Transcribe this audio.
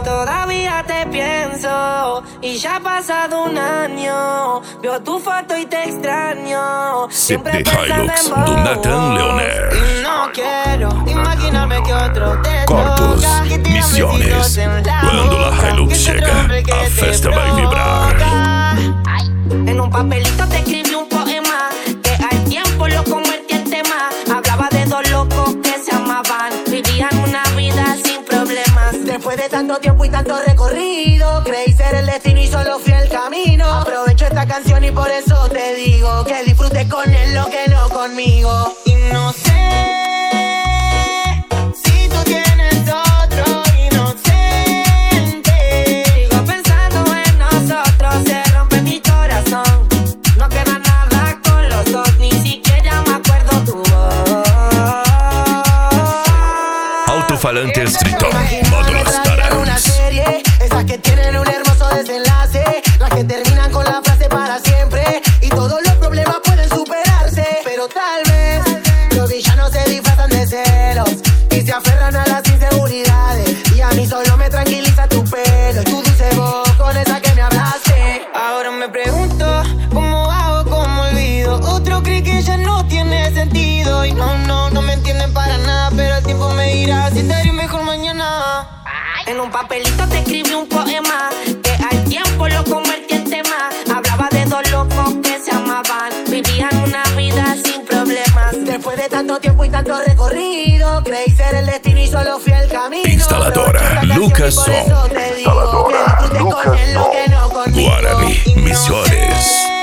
Todavía te pienso y ya ha pasado un año. Veo tu foto y te extraño. Siempre CD pensando Hilux en vos. do Nathan Leoner. Y no quiero imaginarme que otro te Corpus, toca, que tiran Misiones. besitos en la Cuando la boca, Hilux que es otro llega, hombre que a te festa vai provoca. vibrar. Ay, en un papelito te escribí un poema que al tiempo lo convertí en tema. Hablaba de dos locos que se amaban, vivían una vida sin problemas. Después de tanto tiempo y tanto recorrido, creí ser el destino y solo fui el camino. Aprovecho esta canción y por eso te digo que disfrutes con él lo que no conmigo. Y no sé si tú tienes otro inocente. Sigo pensando en nosotros, se rompe mi corazón. No queda nada con los dos, ni siquiera me acuerdo tu voz. Alto-falante estrito, Imagíname módulos traer una Tarans. serie, esas que tienen un hermoso desenlace, las que terminan con la frase para siempre y todos los problemas pueden superarse. Pero tal vez los villanos se disfrazan de celos y se aferran a las inseguridades, y a mí solo me tranquiliza tu pelo y tu dulce voz con esa que me hablaste. Ahora me pregunto cómo hago, cómo olvido. Otro cree que ya no tiene sentido y no me entienden para nada, pero el tiempo me dirá si te haré mejor mañana. En un papelito te escribí un poema que al tiempo lo convertí en tema. Hablaba de dos locos que se amaban, vivían una vida sin problemas. Después de tanto tiempo y tanto recorrido, creí ser el destino y solo fui el camino. Instaladora Aprovecho esta Lucas canción y por Son. eso te digo que disfrutes con él lo que no conmigo. Guarani, Y no Misiones.